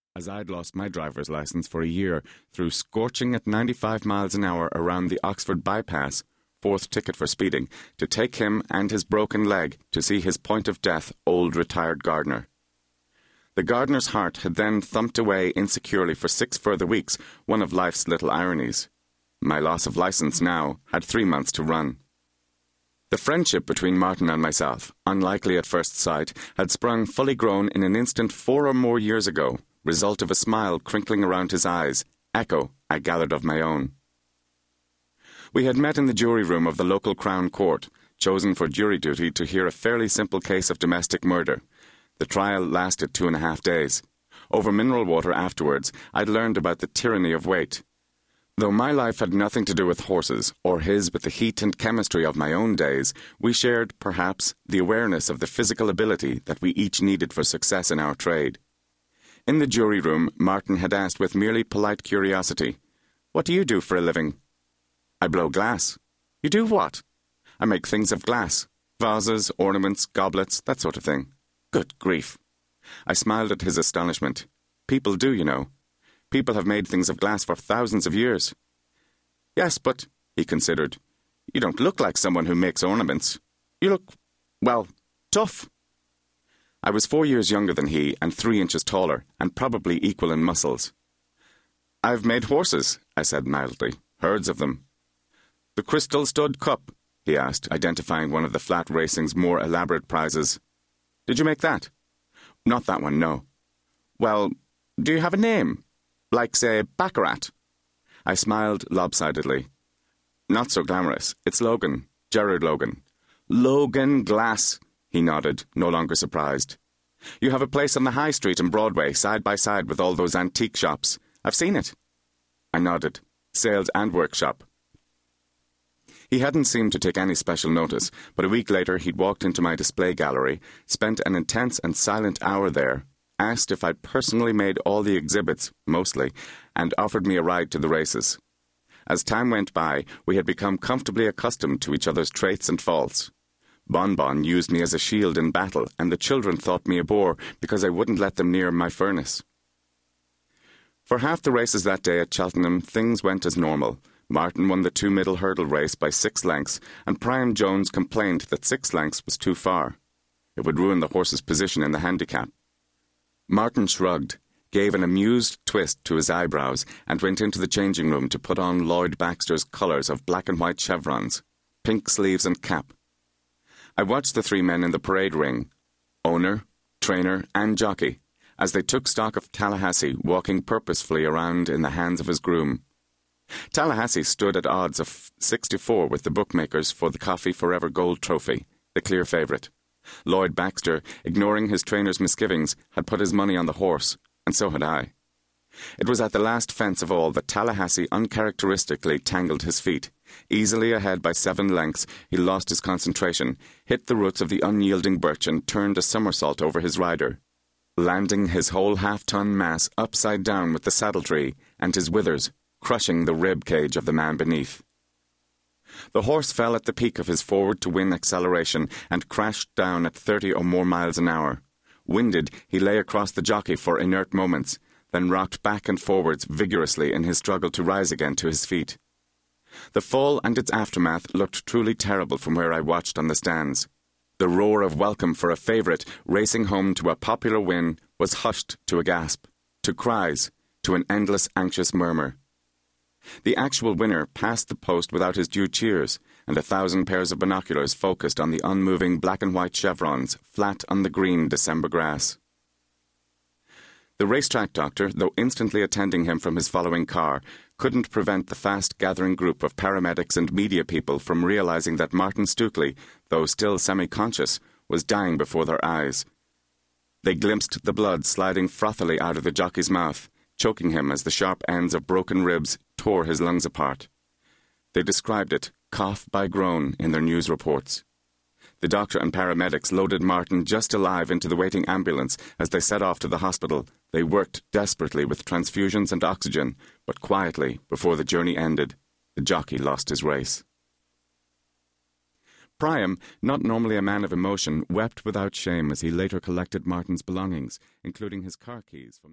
as I'd lost my driver's license for a year through scorching at 95 miles an hour around the Oxford bypass, fourth ticket for speeding, to take him and his broken leg to see his point of death, old retired gardener. The gardener's heart had then thumped away insecurely for 6 further weeks, one of life's little ironies. My loss of license now had 3 months to run. The friendship between Martin and myself, unlikely at first sight, had sprung fully grown in an instant 4 or more years ago, result of a smile crinkling around his eyes, echo I gathered of my own. We had met in the jury room of the local Crown Court, chosen for jury duty to hear a fairly simple case of domestic murder. The trial lasted 2.5 days. Over mineral water afterwards, I'd learned about the tyranny of weight. Though my life had nothing to do with horses, or his with the heat and chemistry of my own days, we shared, perhaps, the awareness of the physical ability that we each needed for success in our trade. In the jury room, Martin had asked with merely polite curiosity, "What do you do for a living?" "I blow glass." "You do what?" "I make things of glass. Vases, ornaments, goblets, that sort of thing." "Good grief." I smiled at his astonishment. "People do, you know. People have made things of glass for thousands of years." "Yes, but," he considered, "you don't look like someone who makes ornaments. You look, well, tough." I was 4 years younger than he and 3 inches taller, and probably equal in muscles. "I've made horses," I said mildly. "Herds of them." "The Crystal Stud Cup?" he asked, identifying one of the flat racing's more elaborate prizes. "Did you make that?" "Not that one, no." "Well, do you have a name? Like, say, Baccarat?" I smiled lopsidedly. "Not so glamorous. It's Logan. Gerard Logan." "Logan Glass," he nodded, no longer surprised. "You have a place on the High Street in Broadway, side by side with all those antique shops. I've seen it." I nodded. "Sales and workshop." He hadn't seemed to take any special notice, but a week later he'd walked into my display gallery, spent an intense and silent hour there, asked if I'd personally made all the exhibits, mostly, and offered me a ride to the races. As time went by, we had become comfortably accustomed to each other's traits and faults. Bon used me as a shield in battle, and the children thought me a bore because I wouldn't let them near my furnace. For half the races that day at Cheltenham, things went as normal. Martin won the 2 middle hurdle race by 6 lengths, and Priam Jones complained that 6 lengths was too far. It would ruin the horse's position in the handicap. Martin shrugged, gave an amused twist to his eyebrows, and went into the changing room to put on Lloyd Baxter's colours of black and white chevrons, pink sleeves and cap. I watched the 3 men in the parade ring, owner, trainer, and jockey, as they took stock of Tallahassee walking purposefully around in the hands of his groom. Tallahassee stood at odds of 6-4 with the bookmakers for the Coffee Forever Gold Trophy, the clear favourite. Lloyd Baxter, ignoring his trainer's misgivings, had put his money on the horse, and so had I. It was at the last fence of all that Tallahassee uncharacteristically tangled his feet. Easily ahead by 7 lengths, he lost his concentration, hit the roots of the unyielding birch and turned a somersault over his rider, landing his whole half-ton mass upside down with the saddle tree and his withers, crushing the rib cage of the man beneath. The horse fell at the peak of his forward-to-win acceleration and crashed down at 30 or more miles an hour. Winded, he lay across the jockey for inert moments, then rocked back and forwards vigorously in his struggle to rise again to his feet. The fall and its aftermath looked truly terrible from where I watched on the stands. The roar of welcome for a favourite racing home to a popular win was hushed to a gasp, to cries, to an endless anxious murmur. The actual winner passed the post without his due cheers, and 1,000 pairs of binoculars focused on the unmoving black and white chevrons flat on the green December grass. The racetrack doctor, though instantly attending him from his following car, couldn't prevent the fast-gathering group of paramedics and media people from realizing that Martin Stukely, though still semi-conscious, was dying before their eyes. They glimpsed the blood sliding frothily out of the jockey's mouth, choking him as the sharp ends of broken ribs tore his lungs apart. They described it, cough by groan, in their news reports. The doctor and paramedics loaded Martin just alive into the waiting ambulance as they set off to the hospital. They worked desperately with transfusions and oxygen, but quietly, before the journey ended, the jockey lost his race. Priam, not normally a man of emotion, wept without shame as he later collected Martin's belongings, including his car keys from